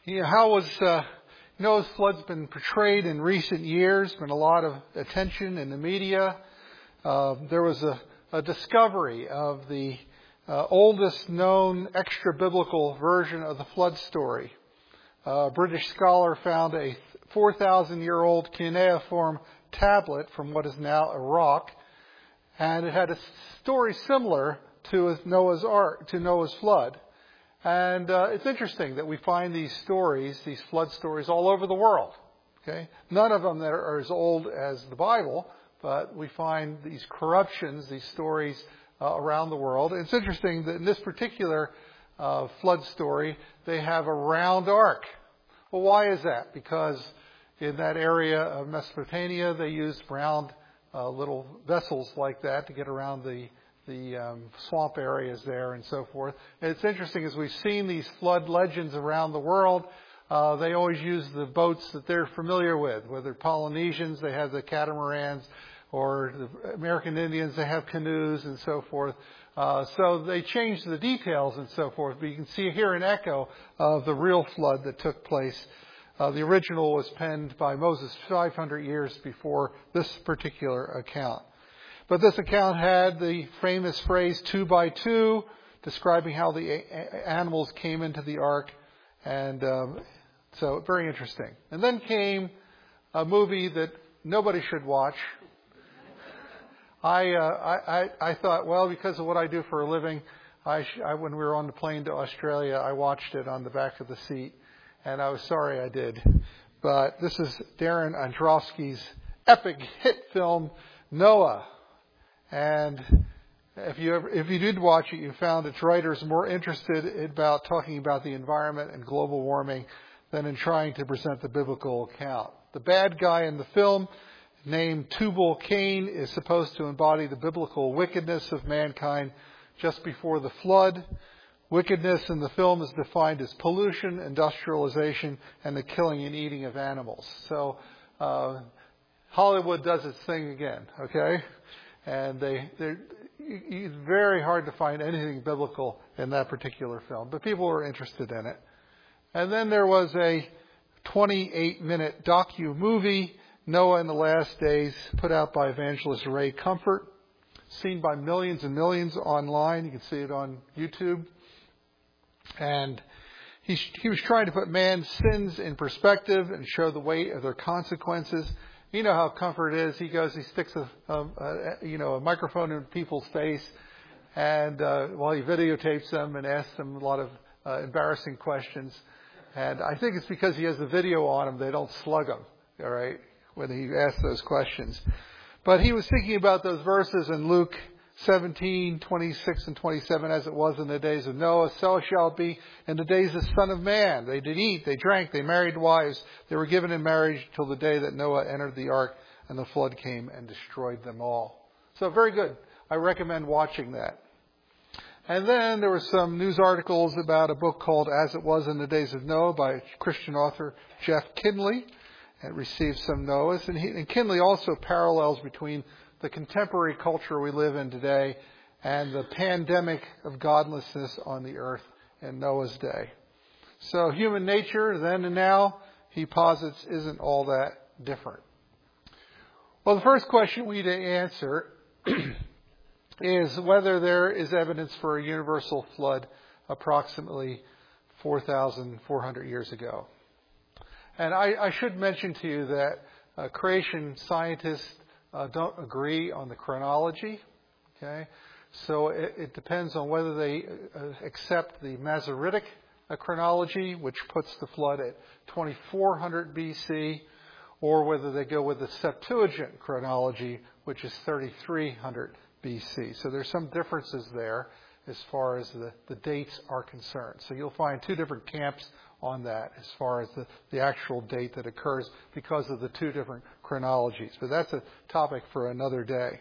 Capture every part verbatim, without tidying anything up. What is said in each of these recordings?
You know, how was uh, Noah's flood's been portrayed in recent years? Been a lot of attention in the media. Uh, there was a, a discovery of the uh, oldest known extra-biblical version of the flood story. Uh, a British scholar found a four thousand year old cuneiform tablet from what is now Iraq, and it had a story similar to Noah's Ark, to Noah's flood. And uh, it's interesting that we find these stories, these flood stories, all over the world. Okay, none of them that are as old as the Bible, but we find these corruptions, these stories uh, around the world. And it's interesting that in this particular uh, flood story, they have a round ark. Well, why is that? Because in that area of Mesopotamia, they used round uh, little vessels like that to get around the the um, swamp areas there and so forth. And it's interesting, as we've seen these flood legends around the world, uh, they always use the boats that they're familiar with. Whether Polynesians, they have the catamarans, or the American Indians, they have canoes and so forth. Uh, so they change the details and so forth. But you can see here an echo of the real flood that took place. Uh, the original was penned by Moses five hundred years before this particular account. But this account had the famous phrase two by two, describing how the a- animals came into the ark. And um, so very interesting. And then came a movie that nobody should watch. I, uh, I, I, I thought, well, because of what I do for a living, I, sh- I when we were on the plane to Australia, I watched it on the back of the seat. And I was sorry I did. But this is Darren Aronofsky's epic hit film, Noah. And if you ever, if you did watch it, you found its writers more interested about talking about the environment and global warming than in trying to present the biblical account. The bad guy in the film, named Tubal Cain, is supposed to embody the biblical wickedness of mankind just before the flood. Wickedness in the film is defined as pollution, industrialization, and the killing and eating of animals. So uh, Hollywood does its thing again, okay? And they, it's very hard to find anything biblical in that particular film. But people were interested in it. And then there was a twenty-eight minute docu-movie, Noah in the Last Days, put out by evangelist Ray Comfort, seen by millions and millions online. You can see it on YouTube. And he, he was trying to put man's sins in perspective and show the weight of their consequences. You know how Comfort is. He goes, he sticks a, a, a you know a microphone in people's face, and uh, while he videotapes them and asks them a lot of uh, embarrassing questions. And I think it's because he has the video on him, they don't slug him. All right, when he asks those questions. But he was thinking about those verses in Luke seventeen, twenty-six and twenty-seven, as it was in the days of Noah, so shall it be in the days of the Son of Man. They did eat, they drank, they married wives, they were given in marriage till the day that Noah entered the ark and the flood came and destroyed them all. So very good. I recommend watching that. And then there were some news articles about a book called As It Was in the Days of Noah by Christian author Jeff Kinley. It received some Noahs. And, he, and Kinley also parallels between the contemporary culture we live in today and the pandemic of godlessness on the earth in Noah's day. So human nature then and now, he posits, isn't all that different. Well, the first question we need to answer is whether there is evidence for a universal flood approximately four thousand four hundred years ago. And I, I should mention to you that uh, creation scientists Uh, don't agree on the chronology, okay? So it, it depends on whether they uh, accept the Masoretic uh, chronology, which puts the flood at twenty-four hundred B C, or whether they go with the Septuagint chronology, which is thirty-three hundred B C. So there's some differences there as far as the, the dates are concerned. So you'll find two different camps on that as far as the, the actual date that occurs because of the two different chronologies. But that's a topic for another day.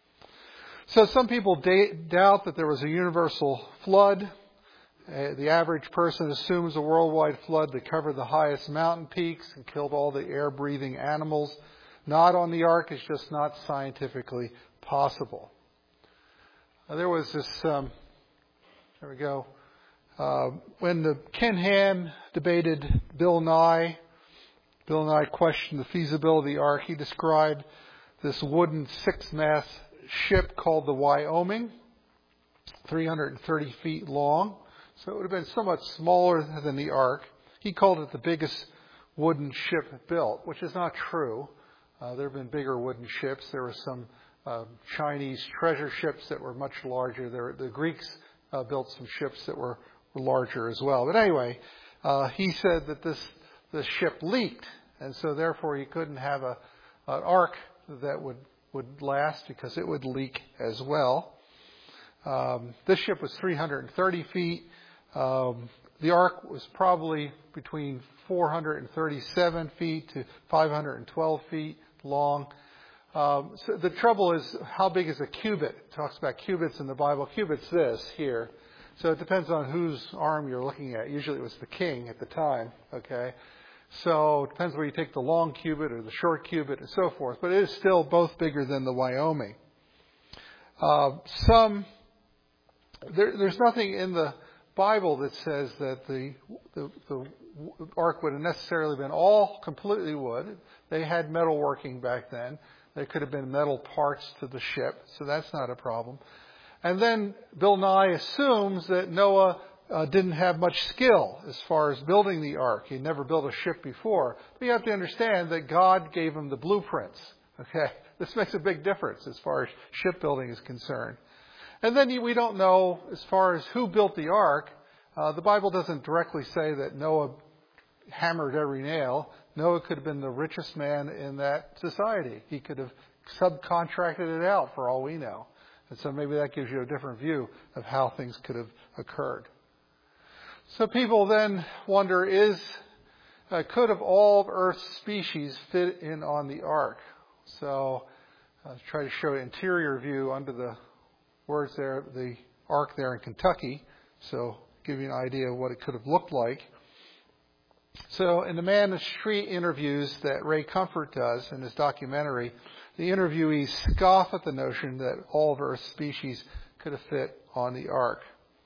So some people da- doubt that there was a universal flood. Uh, the average person assumes a worldwide flood that covered the highest mountain peaks and killed all the air-breathing animals. Not on the ark is just not scientifically possible. Uh, there was this, um, there we go, Uh, when the Ken Ham debated Bill Nye, Bill Nye questioned the feasibility of the ark. He described this wooden six-mast ship called the Wyoming, three hundred thirty feet long. So it would have been somewhat smaller than the ark. He called it the biggest wooden ship built, which is not true. Uh, there have been bigger wooden ships. There were some uh, Chinese treasure ships that were much larger. There, the Greeks uh, built some ships that were, were larger as well. But anyway, uh, he said that this the ship leaked, and so therefore he couldn't have a an ark that would, would last because it would leak as well. Um, this ship was three hundred thirty feet. Um, the ark was probably between four hundred thirty-seven feet to five hundred twelve feet long. Um, so the trouble is, how big is a cubit? It talks about cubits in the Bible. Cubit's this here. So it depends on whose arm you're looking at. Usually it was the king at the time, okay? So it depends whether you take the long cubit or the short cubit and so forth. But it is still both bigger than the Wyoming. Uh, some, there, there's nothing in the Bible that says that the, the, the ark would have necessarily been all completely wood. They had metal working back then. There could have been metal parts to the ship, so that's not a problem. And then Bill Nye assumes that Noah uh, didn't have much skill as far as building the ark. He'd never built a ship before. But you have to understand that God gave him the blueprints. Okay, this makes a big difference as far as shipbuilding is concerned. And then we don't know as far as who built the ark. Uh, the Bible doesn't directly say that Noah hammered every nail. Noah could have been the richest man in that society. He could have subcontracted it out for all we know. And so maybe that gives you a different view of how things could have occurred. So people then wonder, is uh, could have all of Earth's species fit in on the ark? So I'll try to show an interior view under the words there, the ark there in Kentucky. So give you an idea of what it could have looked like. So in the Man in the Street interviews that Ray Comfort does in his documentary, the interviewees scoff at the notion that all of Earth's species could have fit on the ark.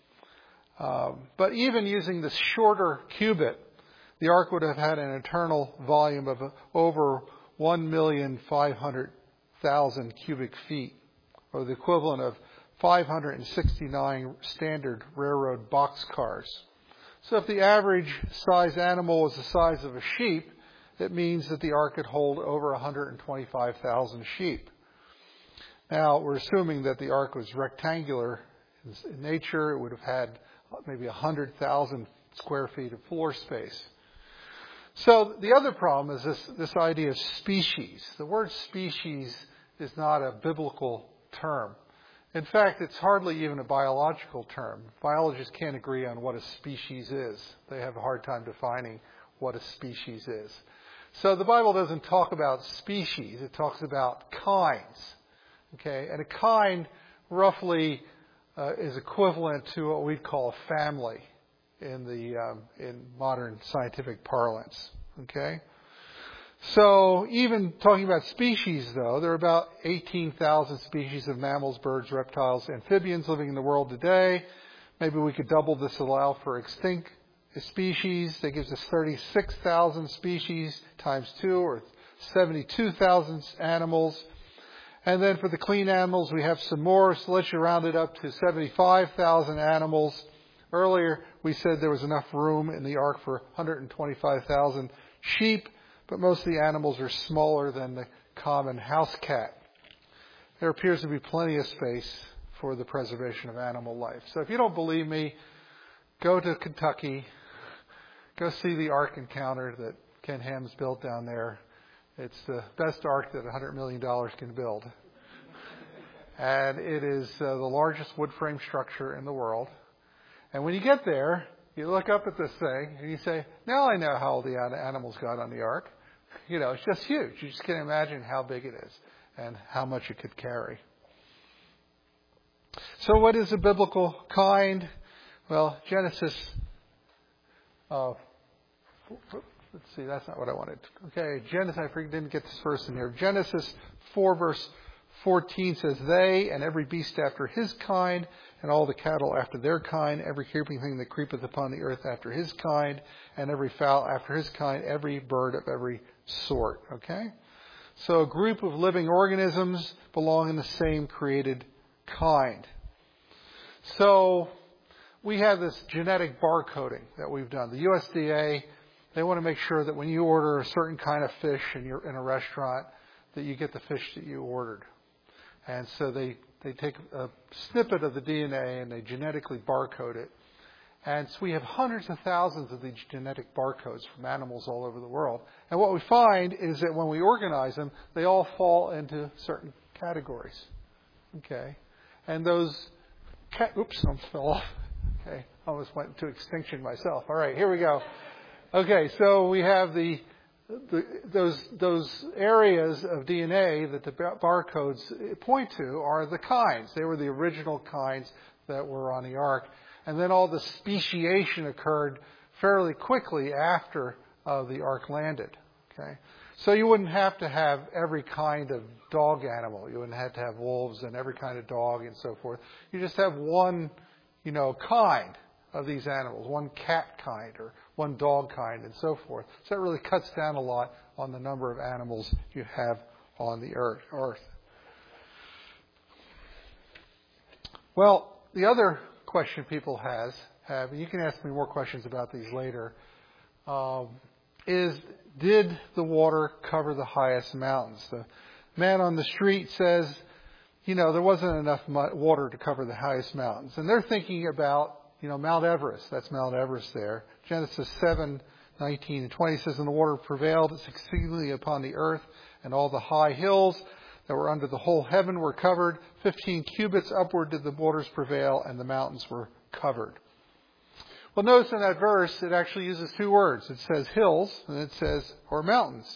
Um, but even using the shorter cubit, the ark would have had an internal volume of over one million five hundred thousand cubic feet, or the equivalent of five hundred sixty-nine standard railroad boxcars. So if the average size animal was the size of a sheep, it means that the ark could hold over one hundred twenty-five thousand sheep. Now, we're assuming that the ark was rectangular in nature. It would have had maybe one hundred thousand square feet of floor space. So the other problem is this, this idea of species. The word species is not a biblical term. In fact, it's hardly even a biological term. Biologists can't agree on what a species is. They have a hard time defining what a species is. So the Bible doesn't talk about species. It talks about kinds. Okay, and a kind roughly uh, is equivalent to what we'd call a family in the um, in modern scientific parlance. Okay. So even talking about species, though, there are about eighteen thousand species of mammals, birds, reptiles, amphibians living in the world today. Maybe we could double this, allow for extinct species. That gives us thirty-six thousand species times two, or seventy-two thousand animals. And then for the clean animals, we have some more. So let's round it up to seventy-five thousand animals. Earlier, we said there was enough room in the ark for one hundred twenty-five thousand sheep. But most of the animals are smaller than the common house cat. There appears to be plenty of space for the preservation of animal life. So if you don't believe me, go to Kentucky, go see the Ark Encounter that Ken Ham's built down there. It's the best ark that one hundred million dollars can build. And it is uh, the largest wood frame structure in the world. And when you get there, you look up at this thing and you say, now I know how the animals got on the ark. You know, it's just huge. You just can't imagine how big it is and how much it could carry. So what is a biblical kind? Well, Genesis, uh, let's see, that's not what I wanted. Okay, Genesis, I didn't get this verse in here. Genesis four verse fourteen says, they, and every beast after his kind, and all the cattle after their kind, every creeping thing that creepeth upon the earth after his kind, and every fowl after his kind, every bird of every sort. Okay? So a group of living organisms belong in the same created kind. So we have this genetic barcoding that we've done. The U S D A, they want to make sure that when you order a certain kind of fish and you're in a restaurant, that you get the fish that you ordered. And so they, they take a snippet of the D N A and they genetically barcode it. And so we have hundreds of thousands of these genetic barcodes from animals all over the world. And what we find is that when we organize them, they all fall into certain categories. Okay? And those, ca- oops, I almost fell off. Okay, I almost went into extinction myself. All right, here we go. Okay, so we have the, the those those areas of D N A that the barcodes point to are the kinds. They were the original kinds that were on the ark. And then all the speciation occurred fairly quickly after uh, the ark landed. Okay, so you wouldn't have to have every kind of dog animal. You wouldn't have to have wolves and every kind of dog and so forth. You just have one, you know, kind of these animals, one cat kind or one dog kind and so forth. So that really cuts down a lot on the number of animals you have on the earth. Well, the other question people has have, and you can ask me more questions about these later, um, is did the water cover the highest mountains? The man on the street says, you know, there wasn't enough water to cover the highest mountains. And they're thinking about, you know, Mount Everest. That's Mount Everest there. Genesis seven, nineteen and twenty says, and the water prevailed exceedingly upon the earth, and all the high hills that were under the whole heaven were covered. Fifteen cubits upward did the waters prevail, and the mountains were covered. Well, notice in that verse, it actually uses two words. It says hills, and it says, or mountains.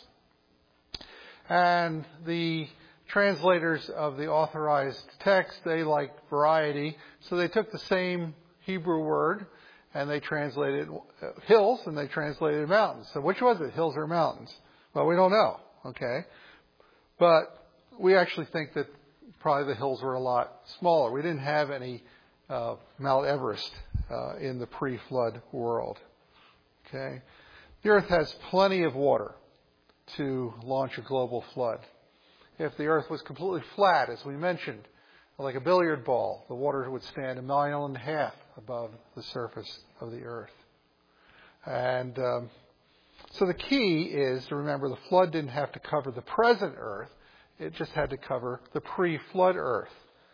And the translators of the authorized text, they like variety, so they took the same Hebrew word, and they translated hills, and they translated mountains. So which was it, hills or mountains? Well, we don't know, okay? But we actually think that probably the hills were a lot smaller. We didn't have any uh, Mount Everest uh, in the pre-flood world. Okay, the earth has plenty of water to launch a global flood. If the earth was completely flat, as we mentioned, like a billiard ball, the water would stand a mile and a half above the surface of the earth. And um, so the key is to remember the flood didn't have to cover the present earth. It just had to cover the pre-flood earth.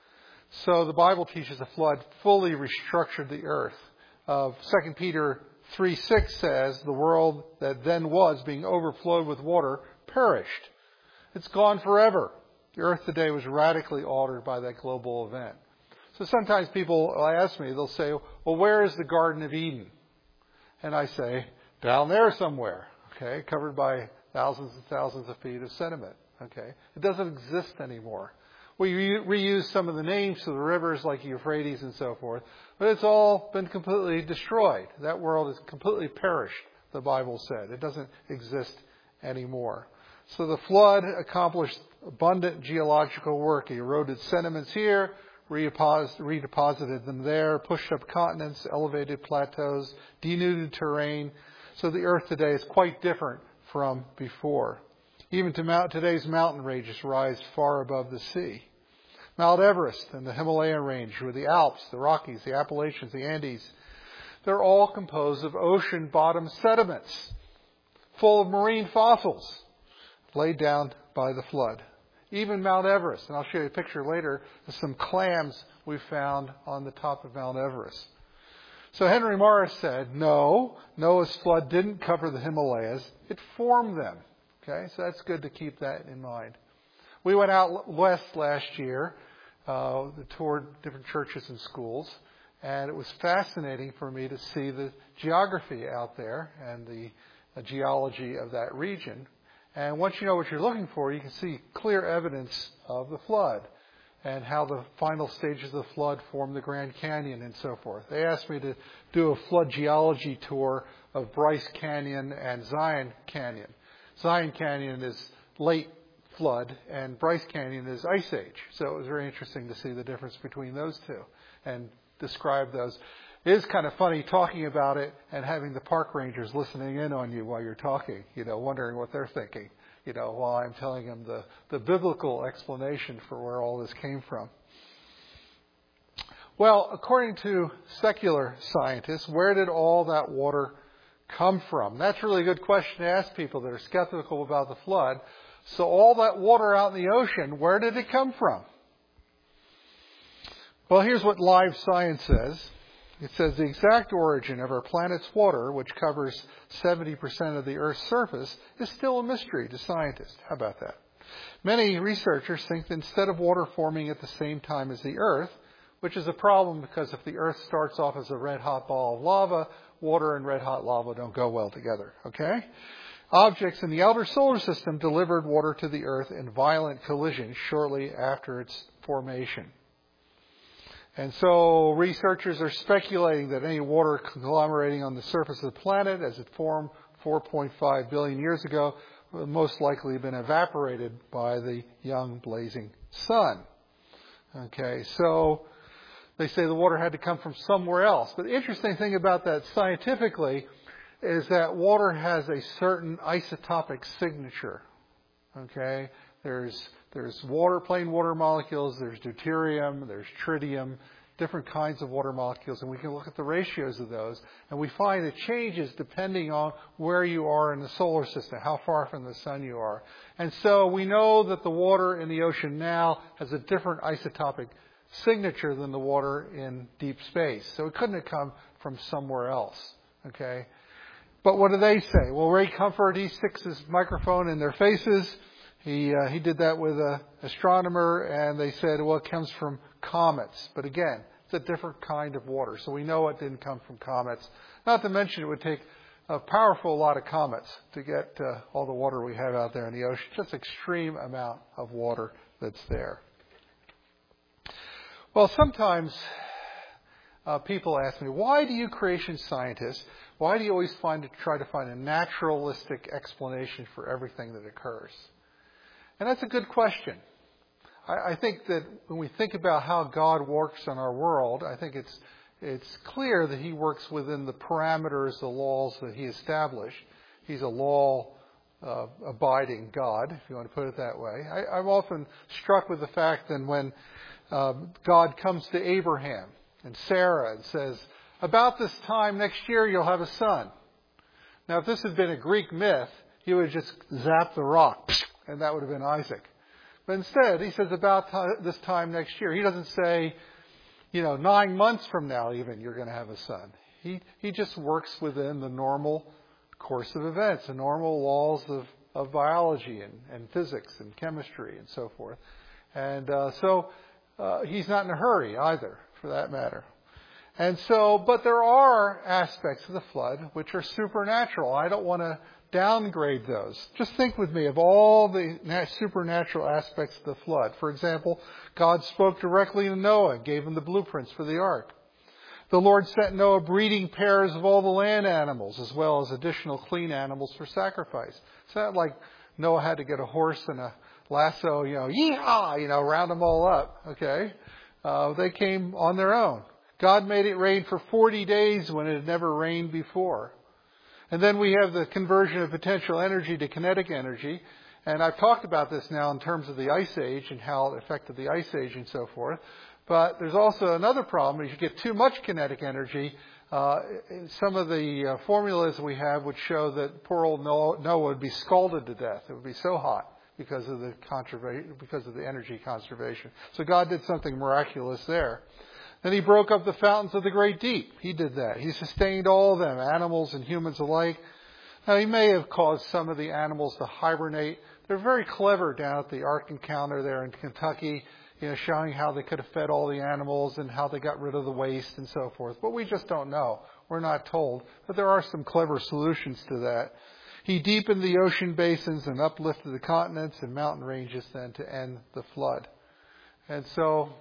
So the Bible teaches the flood fully restructured the earth. Uh, Second Peter three six says, the world that then was, being overflowed with water, perished. It's gone forever. The earth today was radically altered by that global event. So sometimes people will ask me, they'll say, well, where is the Garden of Eden? And I say, down there somewhere, okay, covered by thousands and thousands of feet of sediment. Okay, it doesn't exist anymore. We re- reuse some of the names of the rivers like Euphrates and so forth, but it's all been completely destroyed. That world is completely perished, the Bible said. It doesn't exist anymore. So the flood accomplished abundant geological work. It eroded sediments here, redeposit- redeposited them there, pushed up continents, elevated plateaus, denuded terrain. So the earth today is quite different from before. Even to mount, today's mountain ranges rise far above the sea. Mount Everest and the Himalayan range, with the Alps, the Rockies, the Appalachians, the Andes, they're all composed of ocean-bottom sediments, full of marine fossils, laid down by the flood. Even Mount Everest, and I'll show you a picture later, of some clams we found on the top of Mount Everest. So Henry Morris said, no, Noah's flood didn't cover the Himalayas, it formed them. Okay, so that's good to keep that in mind. We went out west last year, uh, toured different churches and schools, and it was fascinating for me to see the geography out there and the uh, geology of that region. And once you know what you're looking for, you can see clear evidence of the flood and how the final stages of the flood formed the Grand Canyon and so forth. They asked me to do a flood geology tour of Bryce Canyon and Zion Canyon. Zion Canyon is late flood, and Bryce Canyon is Ice Age. So it was very interesting to see the difference between those two and describe those. It is kind of funny talking about it and having the park rangers listening in on you while you're talking, you know, wondering what they're thinking, you know, while I'm telling them the, the biblical explanation for where all this came from. Well, according to secular scientists, where did all that water come from? That's a really good question to ask people that are skeptical about the flood. So all that water out in the ocean, where did it come from? Well, here's what Live Science says. It says the exact origin of our planet's water, which covers seventy percent of the Earth's surface, is still a mystery to scientists. How about that? Many researchers think that instead of water forming at the same time as the Earth, which is a problem because if the Earth starts off as a red-hot ball of lava, water and red-hot lava don't go well together, okay? Objects in the outer solar system delivered water to the Earth in violent collision shortly after its formation. And so researchers are speculating that any water conglomerating on the surface of the planet as it formed four point five billion years ago will most likely have been evaporated by the young blazing sun. Okay, so they say the water had to come from somewhere else. But the interesting thing about that scientifically is that water has a certain isotopic signature. Okay? There's there's water, plain water molecules, there's deuterium, there's tritium, different kinds of water molecules, and we can look at the ratios of those, and we find it changes depending on where you are in the solar system, how far from the sun you are. And so we know that the water in the ocean now has a different isotopic signature than the water in deep space. So it couldn't have come from somewhere else. Okay? But what do they say? Well, Ray Comfort, he sticks his microphone in their faces. He uh, he did that with an astronomer, and they said, well, it comes from comets. But again, it's a different kind of water. So we know it didn't come from comets. Not to mention it would take a powerful lot of comets to get uh, all the water we have out there in the ocean. Just extreme amount of water that's there. Well, sometimes uh, people ask me, why do you creation scientists, why do you always find to try to find a naturalistic explanation for everything that occurs? And that's a good question. I, I think that when we think about how God works in our world, I think it's it's clear that He works within the parameters, the laws that He established. He's a law-abiding uh, God, if you want to put it that way. I, I'm often struck with the fact that when Um, God comes to Abraham and Sarah and says, about this time next year you'll have a son. Now, if this had been a Greek myth, he would have just zapped the rock, and that would have been Isaac. But instead, he says about t- this time next year. He doesn't say, you know, nine months from now even you're going to have a son. He he just works within the normal course of events, the normal laws of, of biology and, and physics and chemistry and so forth. And uh, so uh, he's not in a hurry either, for that matter. And so, but there are aspects of the flood which are supernatural. I don't want to downgrade those. Just think with me of all the supernatural aspects of the flood. For example, God spoke directly to Noah, gave him the blueprints for the ark. The Lord sent Noah breeding pairs of all the land animals, as well as additional clean animals for sacrifice. It's not like Noah had to get a horse and a lasso, you know, yeehaw, you know, round them all up. Okay, uh, they came on their own. God made it rain for forty days when it had never rained before. And then we have the conversion of potential energy to kinetic energy. And I've talked about this now in terms of the Ice Age and how it affected the Ice Age and so forth. But there's also another problem. If you get too much kinetic energy, uh, some of the uh, formulas we have would show that poor old Noah would be scalded to death. It would be so hot because of the conservation, because of the energy conservation. So God did something miraculous there. Then he broke up the fountains of the great deep. He did that. He sustained all of them, animals and humans alike. Now, he may have caused some of the animals to hibernate. They're very clever down at the Ark Encounter there in Kentucky, you know, showing how they could have fed all the animals and how they got rid of the waste and so forth. But we just don't know. We're not told. But there are some clever solutions to that. He deepened the ocean basins and uplifted the continents and mountain ranges then to end the flood. And so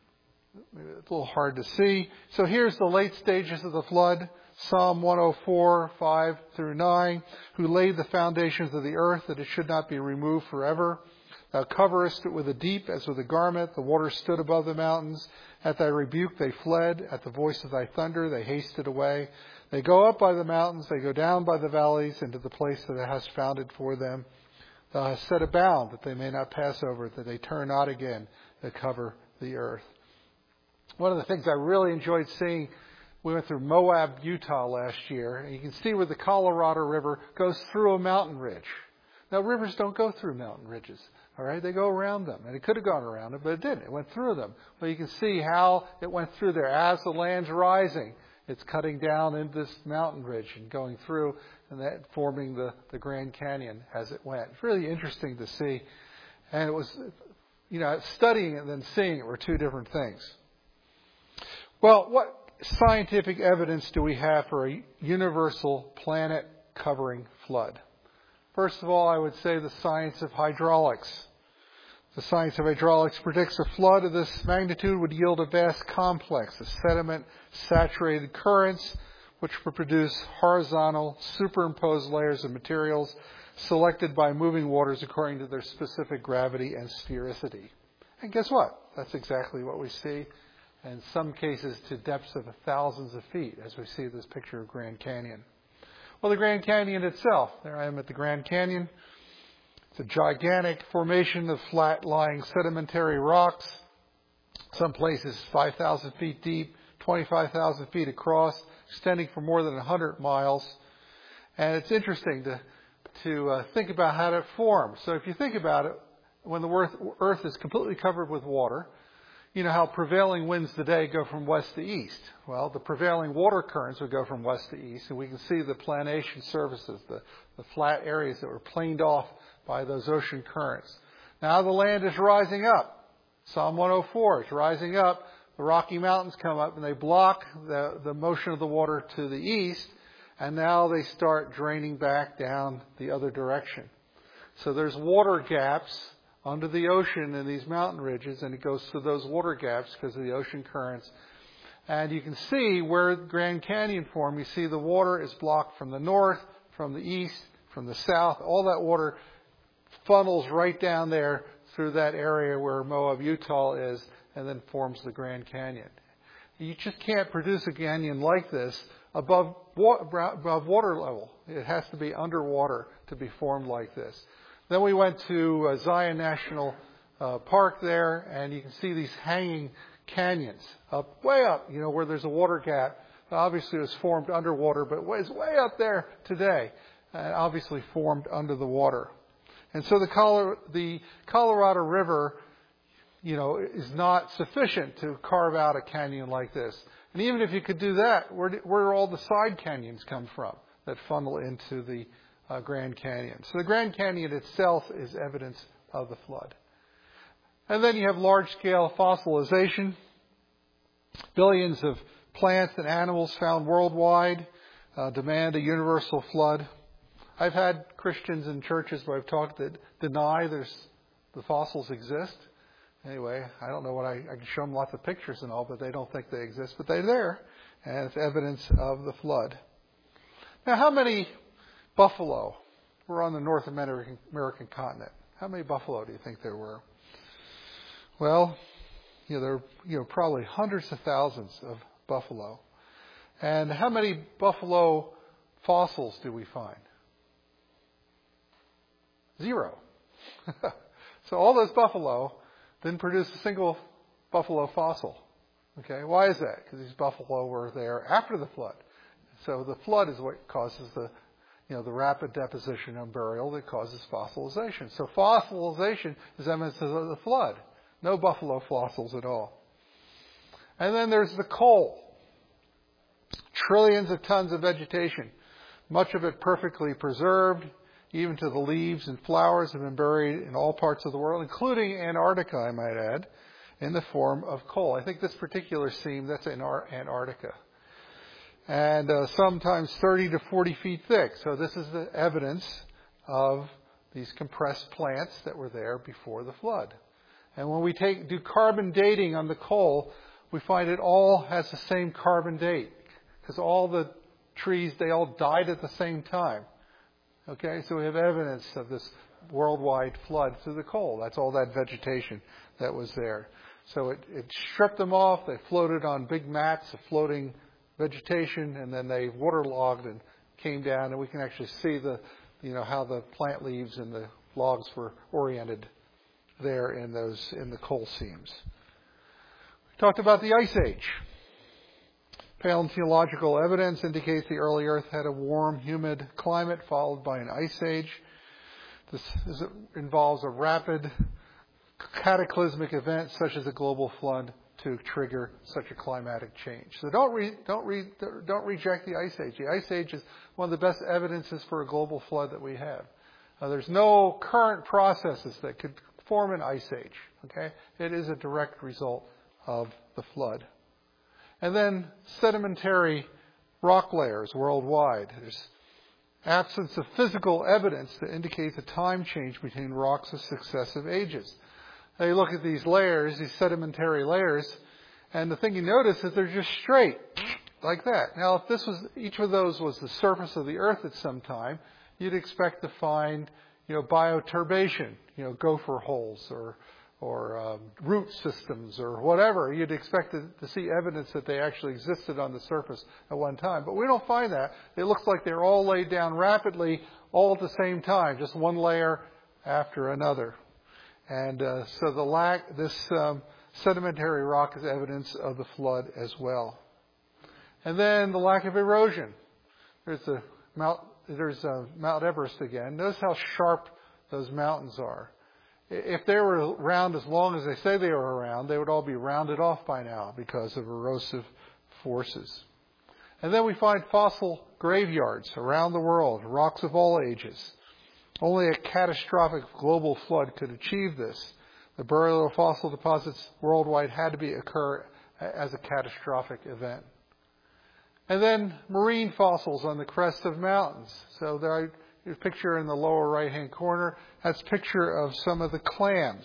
it's a little hard to see. So here's the late stages of the flood. Psalm one oh four, five through nine. Who laid the foundations of the earth that it should not be removed forever. Thou coverest it with a deep as with a garment. The waters stood above the mountains. At thy rebuke they fled. At the voice of thy thunder they hasted away. They go up by the mountains. They go down by the valleys into the place that thou hast founded for them. Thou hast set a bound that they may not pass over, that they turn not again, that cover the earth. One of the things I really enjoyed seeing, we went through Moab, Utah last year, and you can see where the Colorado River goes through a mountain ridge. Now, rivers don't go through mountain ridges, all right? They go around them, and it could have gone around them, but it didn't. It went through them. Well, you can see how it went through there. As the land's rising, it's cutting down into this mountain ridge and going through, and that forming the, the Grand Canyon as it went. It's really interesting to see. And it was, you know, studying it and then seeing it were two different things. Well, what scientific evidence do we have for a universal planet-covering flood? First of all, I would say the science of hydraulics. The science of hydraulics predicts a flood of this magnitude would yield a vast complex of sediment-saturated currents, which would produce horizontal, superimposed layers of materials selected by moving waters according to their specific gravity and sphericity. And guess what? That's exactly what we see, in some cases to depths of thousands of feet, as we see this picture of Grand Canyon. Well, the Grand Canyon itself, there I am at the Grand Canyon. It's a gigantic formation of flat-lying sedimentary rocks, some places five thousand feet deep, twenty-five thousand feet across, extending for more than one hundred miles. And it's interesting to, to uh, think about how it formed. So if you think about it, when the earth, earth is completely covered with water, you know how prevailing winds today go from west to east. Well, the prevailing water currents would go from west to east, and we can see the planation surfaces, the, the flat areas that were planed off by those ocean currents. Now the land is rising up. Psalm one oh four is rising up. The Rocky Mountains come up and they block the, the motion of the water to the east, and now they start draining back down the other direction. So there's water gaps under the ocean in these mountain ridges, and it goes through those water gaps because of the ocean currents. And you can see where Grand Canyon formed. You see the water is blocked from the north, from the east, from the south. All that water funnels right down there through that area where Moab, Utah is, and then forms the Grand Canyon. You just can't produce a canyon like this above, above water level. It has to be underwater to be formed like this. Then we went to uh, Zion National uh, Park there, and you can see these hanging canyons up, way up, you know, where there's a water gap. Obviously it was formed underwater, but it's way up there today, and obviously formed under the water. And so the Colorado, the Colorado River, you know, is not sufficient to carve out a canyon like this. And even if you could do that, where do, where do all the side canyons come from that funnel into the uh, Grand Canyon? So the Grand Canyon itself is evidence of the flood. And then you have large-scale fossilization. Billions of plants and animals found worldwide uh, demand a universal flood. I've had Christians in churches where I've talked that deny there's the fossils exist. Anyway, I don't know what I, I can show them lots of pictures and all, but they don't think they exist, but they're there, and it's evidence of the flood. Now, how many buffalo were on the North American, American continent? How many buffalo do you think there were? Well, you know, there are you know, probably hundreds of thousands of buffalo. And how many buffalo fossils do we find? Zero. So all those buffalo didn't produce a single buffalo fossil. Okay, why is that? Because these buffalo were there after the flood. So the flood is what causes the, you know, the rapid deposition and burial that causes fossilization. So fossilization is evidence of the flood. No buffalo fossils at all. And then there's the coal. Trillions of tons of vegetation, much of it perfectly preserved. Even to the leaves and flowers have been buried in all parts of the world, including Antarctica, I might add, in the form of coal. I think this particular seam, that's in Antarctica. And uh, sometimes thirty to forty feet thick. So this is the evidence of these compressed plants that were there before the flood. And when we take do carbon dating on the coal, we find it all has the same carbon date. Because all the trees, they all died at the same time. Okay, so we have evidence of this worldwide flood through the coal. That's all that vegetation that was there. So it, it stripped them off. They floated on big mats of floating vegetation, and then they waterlogged and came down, and we can actually see the, you know, how the plant leaves and the logs were oriented there in those in the coal seams. We talked about the Ice Age. Paleontological evidence indicates the early Earth had a warm, humid climate followed by an ice age. This is, involves a rapid cataclysmic event such as a global flood to trigger such a climatic change. So don't re, don't re, don't reject the Ice Age. The Ice Age is one of the best evidences for a global flood that we have. Uh, there's no current processes that could form an Ice Age. Okay, it is a direct result of the flood. And then sedimentary rock layers worldwide. There's absence of physical evidence that indicates a time change between rocks of successive ages. They look at these layers, these sedimentary layers, and the thing you notice is they're just straight, like that. Now, if this was, each of those was the surface of the Earth at some time, you'd expect to find, you know, bioturbation, you know, gopher holes or or um, root systems or whatever. You'd expect to, to see evidence that they actually existed on the surface at one time. But we don't find that. It looks like they're all laid down rapidly, all at the same time, just one layer after another. And uh, so the lack, this um, sedimentary rock is evidence of the flood as well. And then the lack of erosion. There's a Mount, there's a Mount Everest again. Notice how sharp those mountains are. If they were around as long as they say they were around, they would all be rounded off by now because of erosive forces. And then we find fossil graveyards around the world, rocks of all ages. Only a catastrophic global flood could achieve this. The burial of fossil deposits worldwide had to be occur as a catastrophic event. And then marine fossils on the crest of mountains. So there I Here's a picture in the lower right-hand corner. That's a picture of some of the clams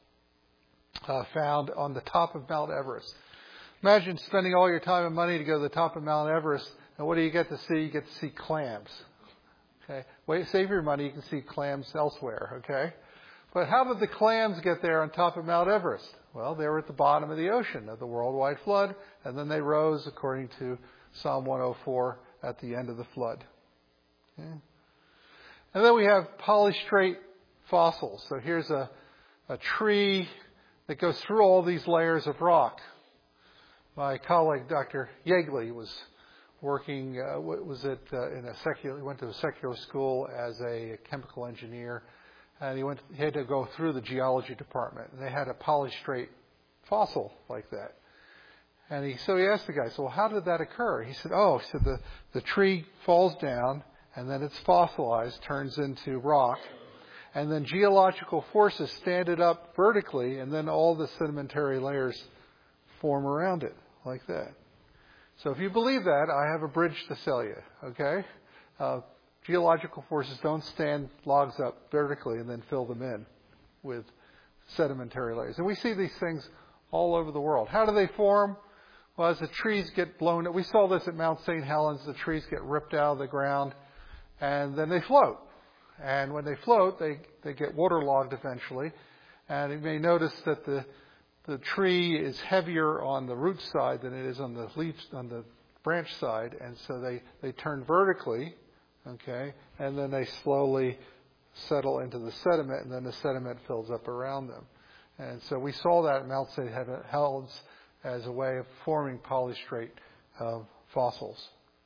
uh, found on the top of Mount Everest. Imagine spending all your time and money to go to the top of Mount Everest, and what do you get to see? You get to see clams. Okay, wait, save your money. You can see clams elsewhere. Okay, but how did the clams get there on top of Mount Everest? Well, they were at the bottom of the ocean of the worldwide flood, and then they rose, according to Psalm one oh four, at the end of the flood. Okay. And then we have polystrate fossils. So here's a, a tree that goes through all these layers of rock. My colleague, Doctor Yeagley, was working, uh, was it uh, in a secular, went to a secular school as a chemical engineer, and he went, he had to go through the geology department, and they had a polystrate fossil like that. And he, so he asked the guy, so well, how did that occur? He said, oh, he said the, the tree falls down, and then it's fossilized, turns into rock, and then geological forces stand it up vertically, and then all the sedimentary layers form around it, like that. So if you believe that, I have a bridge to sell you, okay? Uh, geological forces don't stand logs up vertically and then fill them in with sedimentary layers. And we see these things all over the world. How do they form? Well, as the trees get blown, we saw this at Mount Saint Helens, the trees get ripped out of the ground, and then they float. And when they float, they, they get waterlogged eventually. And you may notice that the the tree is heavier on the root side than it is on the leaf, on the branch side. And so they, they turn vertically, okay, and then they slowly settle into the sediment, and then the sediment fills up around them. And so we saw that at Mount Saint Helens as a way of forming polystrate uh, fossils.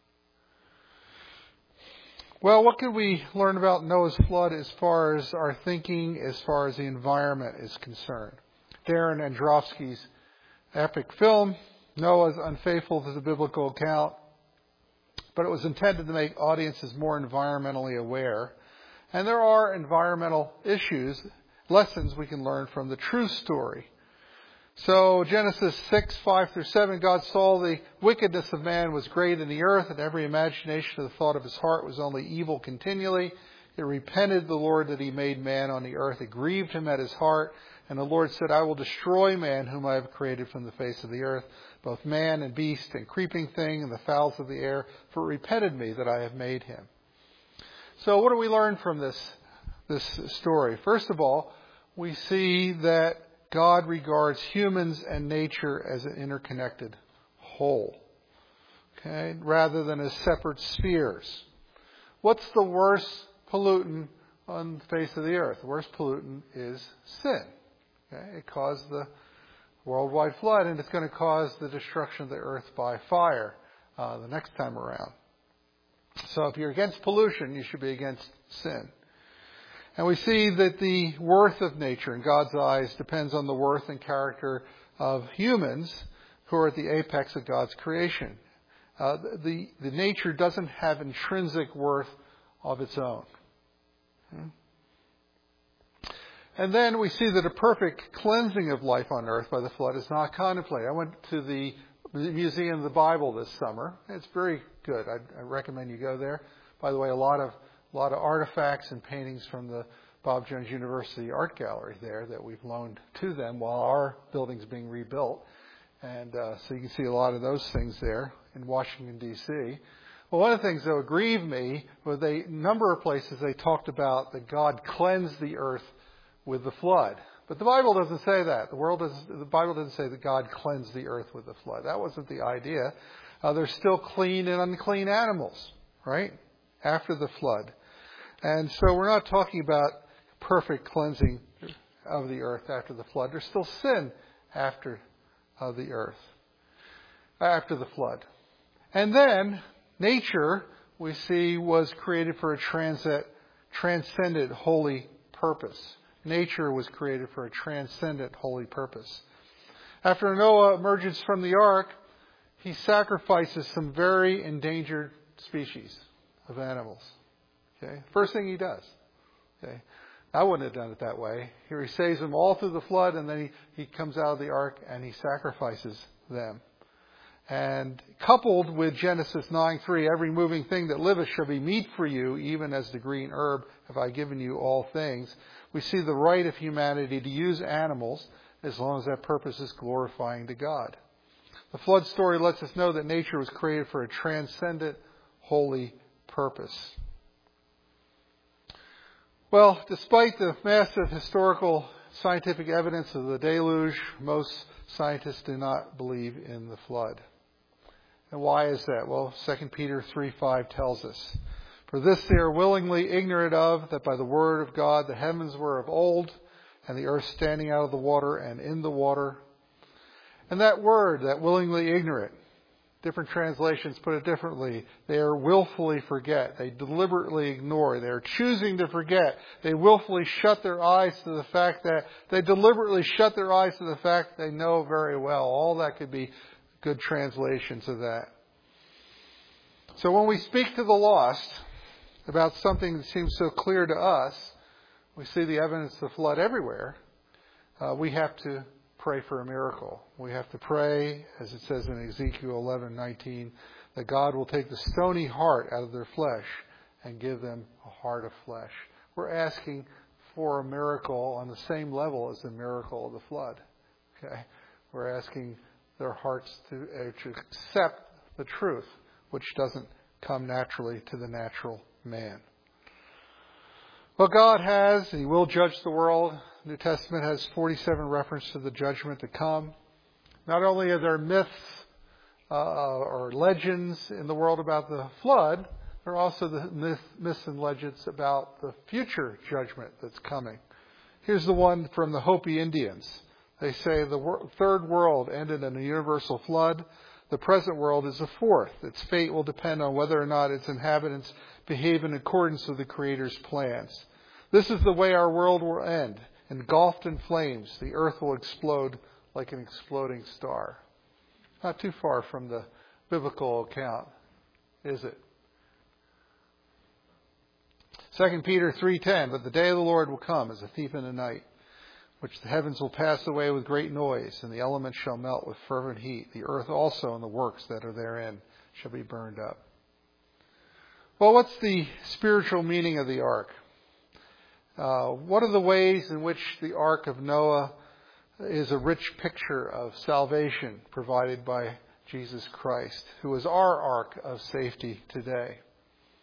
Well, what can we learn about Noah's flood as far as our thinking, as far as the environment is concerned? Darren Androfsky's epic film, Noah's unfaithful to the biblical account, but it was intended to make audiences more environmentally aware. And there are environmental issues, lessons we can learn from the true story. So Genesis six, five through seven, God saw the wickedness of man was great in the earth, and every imagination of the thought of his heart was only evil continually. It repented the Lord that he made man on the earth. It grieved him at his heart. And the Lord said, I will destroy man whom I have created from the face of the earth, both man and beast and creeping thing and the fowls of the air, for it repented me that I have made him. So what do we learn from this, this story? First of all, we see that God regards humans and nature as an interconnected whole, okay, rather than as separate spheres. What's the worst pollutant on the face of the earth? The worst pollutant is sin. Okay? It caused the worldwide flood, and it's going to cause the destruction of the earth by fire uh, the next time around. So if you're against pollution, you should be against sin. And we see that the worth of nature in God's eyes depends on the worth and character of humans who are at the apex of God's creation. Uh, the, the nature doesn't have intrinsic worth of its own. Hmm? And then we see that a perfect cleansing of life on earth by the flood is not contemplated. I went to the Museum of the Bible this summer. It's very good. I, I recommend you go there. By the way, a lot of a lot of artifacts and paintings from the Bob Jones University Art Gallery there that we've loaned to them while our building's being rebuilt. And uh, so you can see a lot of those things there in Washington, D C Well, one of the things that would grieve me was a number of places they talked about that God cleansed the earth with the flood. But the Bible doesn't say that. The world doesn't, the Bible doesn't say that God cleansed the earth with the flood. That wasn't the idea. Uh, there's still clean and unclean animals, right? After the flood. And so we're not talking about perfect cleansing of the earth after the flood. There's still sin after uh, the earth, after the flood. And then nature, we see, was created for a transit, transcendent holy purpose. Nature was created for a transcendent holy purpose. After Noah emerges from the ark, he sacrifices some very endangered species of animals. Okay, first thing he does. Okay, I wouldn't have done it that way. Here he saves them all through the flood, and then he, he comes out of the ark and he sacrifices them. And coupled with Genesis nine three, every moving thing that liveth shall be meat for you, even as the green herb have I given you all things. We see the right of humanity to use animals as long as that purpose is glorifying to God. The flood story lets us know that nature was created for a transcendent, holy purpose. Well, despite the massive historical scientific evidence of the deluge, most scientists do not believe in the flood. And why is that? Well, Second Peter three five tells us, for this they are willingly ignorant of, that by the word of God the heavens were of old, and the earth standing out of the water and in the water. And that word, that willingly ignorant, different translations put it differently. They are willfully forget. They deliberately ignore. They are choosing to forget. They willfully shut their eyes to the fact that, they deliberately shut their eyes to the fact they know very well. All that could be good translations of that. So when we speak to the lost about something that seems so clear to us, we see the evidence of the flood everywhere, uh, we have to pray for a miracle. We have to pray, as it says in Ezekiel eleven nineteen, that God will take the stony heart out of their flesh and give them a heart of flesh. We're asking for a miracle on the same level as the miracle of the flood. Okay, we're asking their hearts to, uh, to accept the truth, which doesn't come naturally to the natural man. Well, God has, He will judge the world. The New Testament has forty-seven references to the judgment to come. Not only are there myths uh, or legends in the world about the flood, there are also the myth, myths and legends about the future judgment that's coming. Here's the one from the Hopi Indians. They say the wor- third world ended in a universal flood. The present world is the fourth. Its fate will depend on whether or not its inhabitants behave in accordance with the Creator's plans. This is the way our world will end. Engulfed in flames, the earth will explode like an exploding star. Not too far from the biblical account, is it? Second Peter three ten, but the day of the Lord will come as a thief in the night, which the heavens will pass away with great noise, and the elements shall melt with fervent heat. The earth also and the works that are therein shall be burned up. Well, what's the spiritual meaning of the ark? Uh, what are the ways in which the Ark of Noah is a rich picture of salvation provided by Jesus Christ, who is our ark of safety today?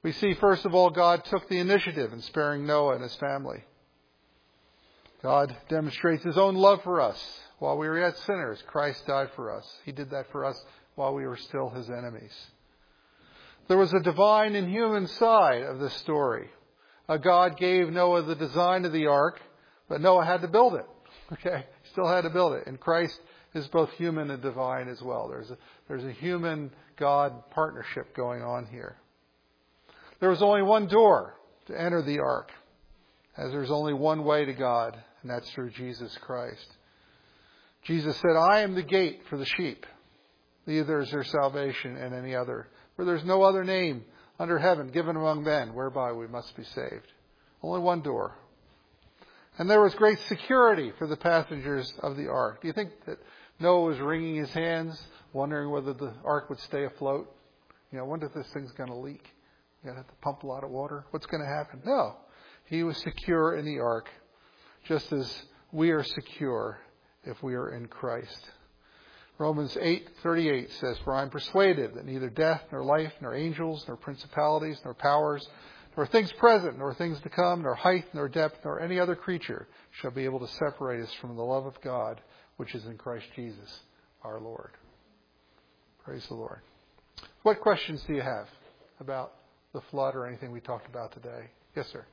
We see, first of all, God took the initiative in sparing Noah and his family. God demonstrates his own love for us. While we were yet sinners, Christ died for us. He did that for us while we were still his enemies. There was a divine and human side of this story. Uh, God gave Noah the design of the ark, but Noah had to build it. Okay, still had to build it. And Christ is both human and divine as well. There's a, there's a human-God partnership going on here. There was only one door to enter the ark, as there's only one way to God, and that's through Jesus Christ. Jesus said, I am the gate for the sheep. Neither is there salvation in any other. For there's no other name under heaven given among men whereby we must be saved. Only one door. And there was great security for the passengers of the ark. Do you think that Noah was wringing his hands, wondering whether the ark would stay afloat? You know, I wonder if this thing's going to leak. You're going to have to pump a lot of water. What's going to happen? No. He was secure in the ark, just as we are secure if we are in Christ. Romans eight thirty-eight says, For I am persuaded that neither death, nor life, nor angels, nor principalities, nor powers, nor things present, nor things to come, nor height, nor depth, nor any other creature shall be able to separate us from the love of God, which is in Christ Jesus, our Lord. Praise the Lord. What questions do you have about the flood or anything we talked about today? Yes, sir.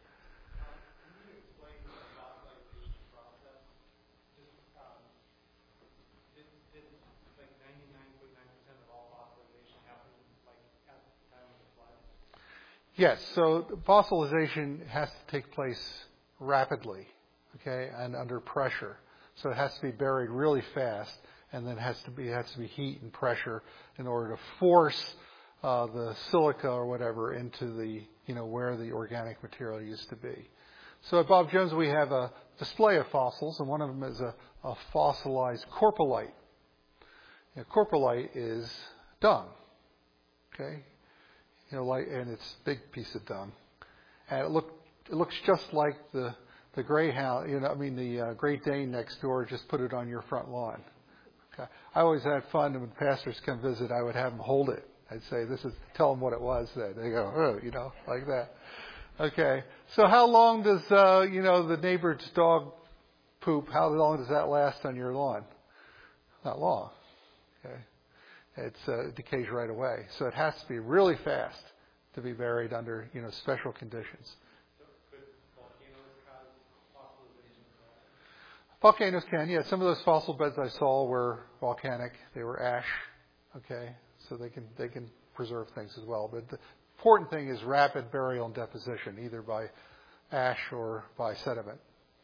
Yes, so fossilization has to take place rapidly, okay, and under pressure. So it has to be buried really fast, and then it has to be it has to be heat and pressure in order to force uh, the silica or whatever into the you know where the organic material used to be. So at Bob Jones we have a display of fossils, and one of them is a, a fossilized coprolite. You know, coprolite is dung, okay. You know, like, and it's a big piece of dung, and it look it looks just like the the greyhound. You know, I mean the uh, Great Dane next door. Just put it on your front lawn. Okay. I always had fun, and when pastors come visit, I would have them hold it. I'd say, "This is," tell them what it was. Then they go, "Oh," you know, like that. Okay. So how long does uh, you know the neighbor's dog poop? How long does that last on your lawn? Not long. Okay. It's, uh, it decays right away. So it has to be really fast to be buried under, you know, special conditions. So could volcanoes cause fossilization? Volcanoes can, yeah. Some of those fossil beds I saw were volcanic. They were ash. Okay. So they can, they can preserve things as well. But the important thing is rapid burial and deposition, either by ash or by sediment.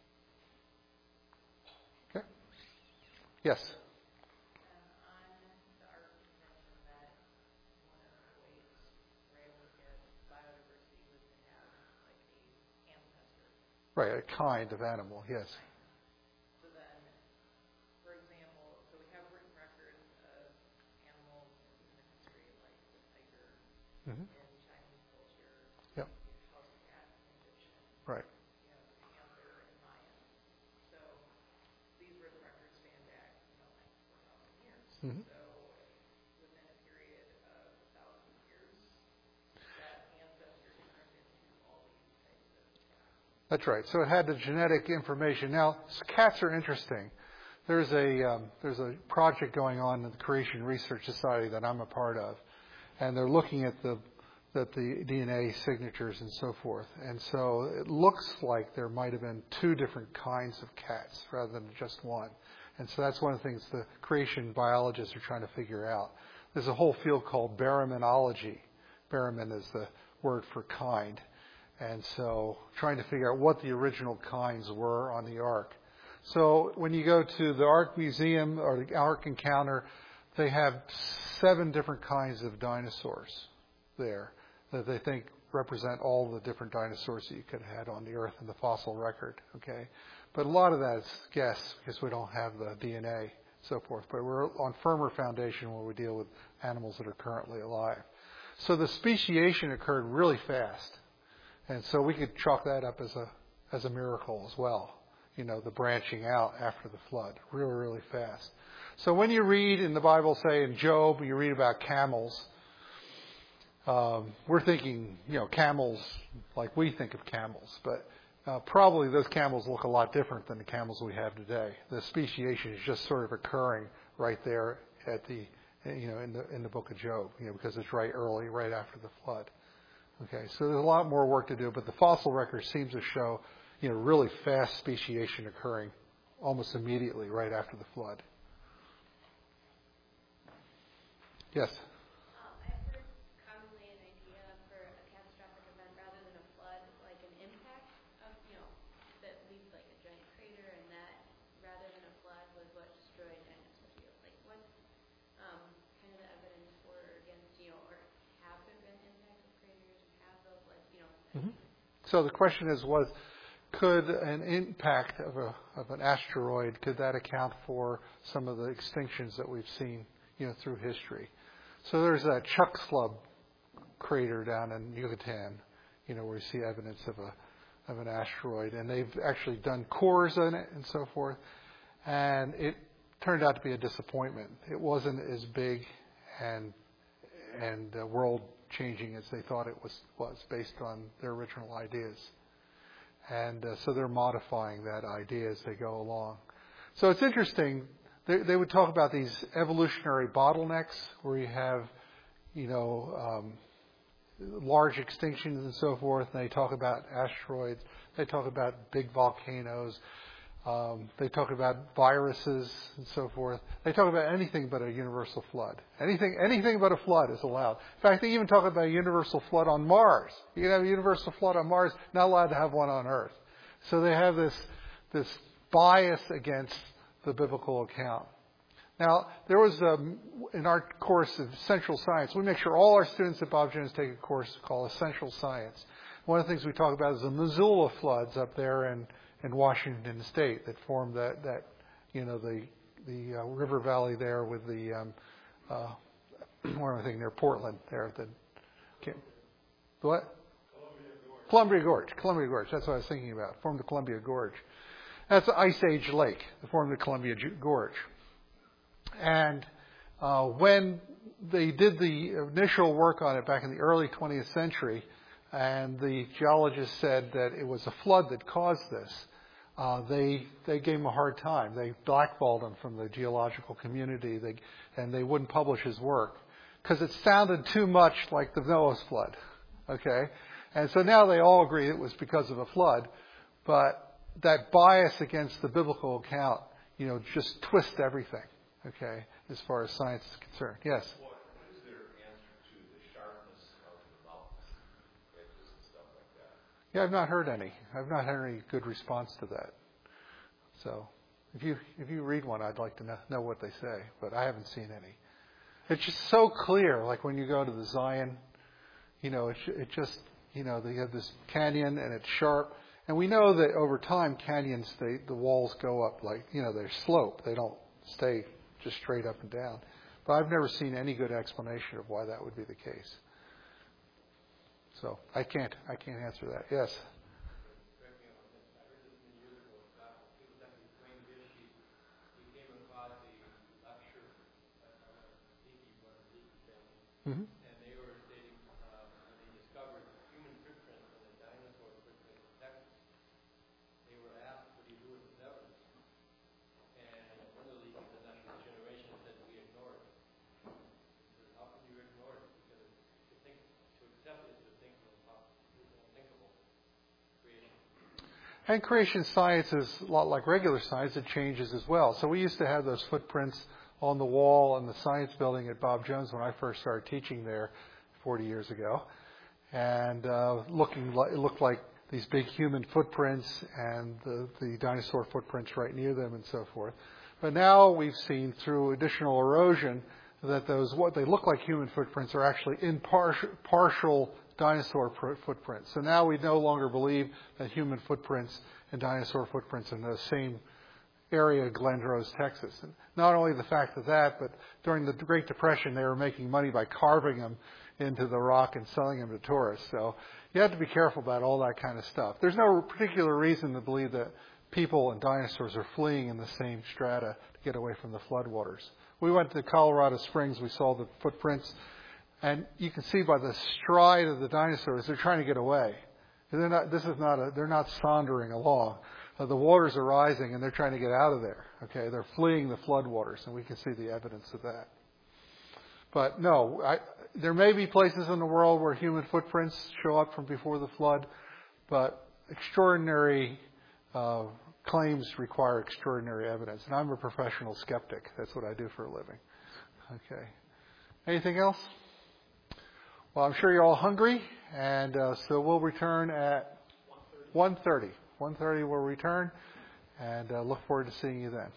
Okay. Yes. Right, a kind of animal, yes. So then, for example, so we have written records of animals in human history, like the tiger mm-hmm. in Chinese culture, yep. house cat in Egyptian, right. you know, the panther in Mayan. So these written records span back, you know, like four thousand years. Mm-hmm. So within a period of a thousand years, that ancestor turned into all these types of cats. That's right. So it had the genetic information. Now, cats are interesting. There's a um, there's a project going on in the Creation Research Society that I'm a part of, and they're looking at the at the D N A signatures and so forth. And so it looks like there might have been two different kinds of cats rather than just one. And so that's one of the things the creation biologists are trying to figure out. There's a whole field called baraminology. Baramin is the word for kind. And so trying to figure out what the original kinds were on the Ark. So when you go to the Ark Museum or the Ark Encounter, they have seven different kinds of dinosaurs there that they think represent all the different dinosaurs that you could have had on the Earth in the fossil record. Okay, but a lot of that is guess because we don't have the D N A and so forth. But we're on firmer foundation when we deal with animals that are currently alive. So the speciation occurred really fast. And so we could chalk that up as a as a miracle as well. You know, the branching out after the flood, really, really fast. So when you read in the Bible, say in Job, you read about camels, Um, we're thinking, you know, camels like we think of camels, but uh, probably those camels look a lot different than the camels we have today. The speciation is just sort of occurring right there at the, you know, in the in the book of Job, you know, because it's right early, right after the flood. Okay, so there's a lot more work to do, but the fossil record seems to show, you know, really fast speciation occurring almost immediately right after the flood. Yes. So the question is, was could an impact of a of an asteroid, could that account for some of the extinctions that we've seen, you know, through history? So there's that Chicxulub crater down in Yucatan, you know, where you see evidence of a of an asteroid, and they've actually done cores on it and so forth, and it turned out to be a disappointment. It wasn't as big and and uh, world changing as they thought it was was based on their original ideas. And uh, so they're modifying that idea as they go along. So it's interesting. They, they would talk about these evolutionary bottlenecks where you have, you know, um, large extinctions and so forth. And they talk about asteroids. They talk about big volcanoes. Um, they talk about viruses and so forth. They talk about anything but a universal flood. Anything, anything but a flood is allowed. In fact, they even talk about a universal flood on Mars. You can have a universal flood on Mars, not allowed to have one on Earth. So they have this this bias against the biblical account. Now, there was a, in our course of Essential Science, we make sure all our students at Bob Jones take a course called Essential Science. One of the things we talk about is the Missoula floods up there in in Washington State that formed that, that you know, the the uh, river valley there with the, um, uh, what am I thinking, near Portland there. The, what? Columbia Gorge. Columbia Gorge. Columbia Gorge. That's what I was thinking about. Formed the Columbia Gorge. That's an Ice Age lake that formed the Columbia Gorge. And uh, when they did the initial work on it back in the early twentieth century, and the geologists said that it was a flood that caused this, uh, they they gave him a hard time. They blackballed him from the geological community, they, and they wouldn't publish his work because it sounded too much like the Noah's flood. Okay, and so now they all agree it was because of a flood, but that bias against the biblical account, you know, just twists everything. Okay, as far as science is concerned. Yes. Yeah, I've not heard any. I've not heard any good response to that. So, if you if you read one, I'd like to know, know what they say, but I haven't seen any. It's just so clear. Like when you go to the Zion, you know, it, it just, you know, they have this canyon and it's sharp, and we know that over time canyons, they the walls go up like, you know, they slope. They don't stay just straight up and down. But I've never seen any good explanation of why that would be the case. So I can't, I can't answer that. Yes. Mm-hmm. And they were stating uh, when they discovered human footprints and the dinosaur footprints in Texas, they were asked, what do you do with this evidence? And one of the leaders of the National Generation said, we ignore it. He said, how can you ignore it? Because to think, to accept it is to think of unthinkable creation. And creation science is a lot like regular science. It changes as well. So we used to have those footprints on the wall in the science building at Bob Jones when I first started teaching there forty years ago. And uh, looking like, it looked like these big human footprints and the, the dinosaur footprints right near them and so forth. But now we've seen through additional erosion that those, what they look like human footprints are actually in partial, partial dinosaur footprints. So now we no longer believe that human footprints and dinosaur footprints are in the same area of Glen Rose, Texas. And not only the fact of that, but during the Great Depression, they were making money by carving them into the rock and selling them to tourists. So you have to be careful about all that kind of stuff. There's no particular reason to believe that people and dinosaurs are fleeing in the same strata to get away from the floodwaters. We went to Colorado Springs. We saw the footprints. And you can see by the stride of the dinosaurs, they're trying to get away. They're not, this is not a, they're not sauntering along. Uh, the waters are rising and they're trying to get out of there. Okay, they're fleeing the floodwaters, and we can see the evidence of that. But no, I, there may be places in the world where human footprints show up from before the flood, but extraordinary uh, claims require extraordinary evidence. And I'm a professional skeptic. That's what I do for a living. Okay. Anything else? Well, I'm sure you're all hungry, and uh, so we'll return at one thirty. one thirty we'll return, and uh, look forward to seeing you then.